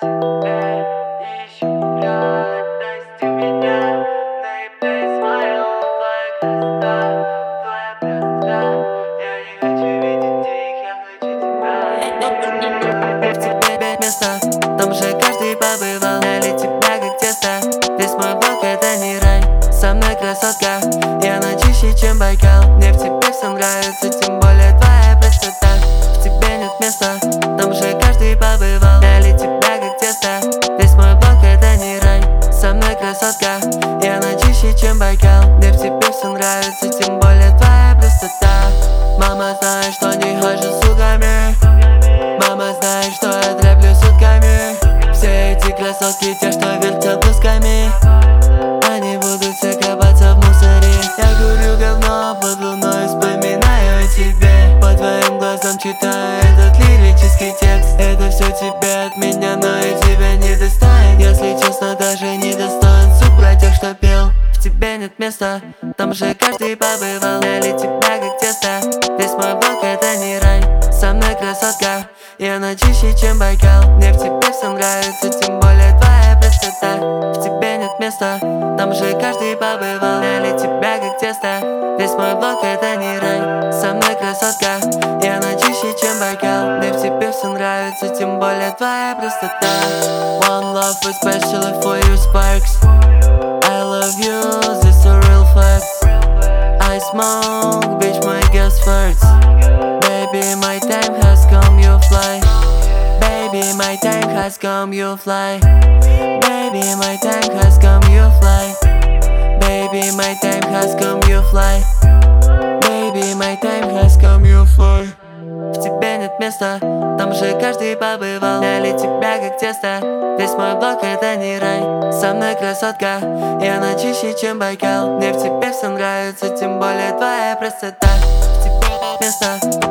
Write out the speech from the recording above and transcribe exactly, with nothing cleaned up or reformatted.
тебе ищу радость у меня. Наибей смайл, твоя красота, твоя простота. Я не хочу видеть их, я хочу тебя. В тебе место, там же каждый побывал. Я для тебя как тесто, весь мой блок это не рай. Со мной красотка, и она чище, чем Байкал. Мне в тебе все нравится, тем более твоя простота. В тебе нет места, там же каждый побывал. Я для тебя как тесто, весь мой блок это не рай. Со мной красотка, и она чище, чем Байкал. Мне в тебе все нравится, тем более твоя простота. Мама знает, что не хожу с сугами. Мама знает, что я треплю сутками. Все эти красотки, те, что вертят блузками, они будут все копаться в мусоре. Я курю говно под луной, вспоминаю о тебе. По твоим глазам читаю этот лирический текст. Это все тебе от меня, но и тебя не достанет. Если честно, даже не достоин суп тех, что пел. В тебе нет места, там же каждый побывал. Я для тебя как тесто, весь мой блок это не рай. Со мной красотка, и она чище, чем Байкал. Мне в тебе все нравится, тем более твоя простота. В тебе нет места, там же каждый побывал. Я для тебя как тесто, весь мой блок это не рай. Со мной красотка, и она чище, чем Байкал. Мне в тебе все нравится, тем более твоя простота. One love especially for you, Sparks. I love you, this a real fact. I smoke, bitch, my gas farts. Baby, my time has come, you fly. Baby, my time has come, you fly. Baby, my time has come, you fly. Baby, my time has come, you fly. Baby, my time has come, you fly. В тебе нет места, там же каждый побывал. Я для тебя как тесто, весь мой блок это не рай. Со мной красотка, и она чище, чем Байкал. Мне в тебе все нравится, тем более твоя простота. В тебе нет места,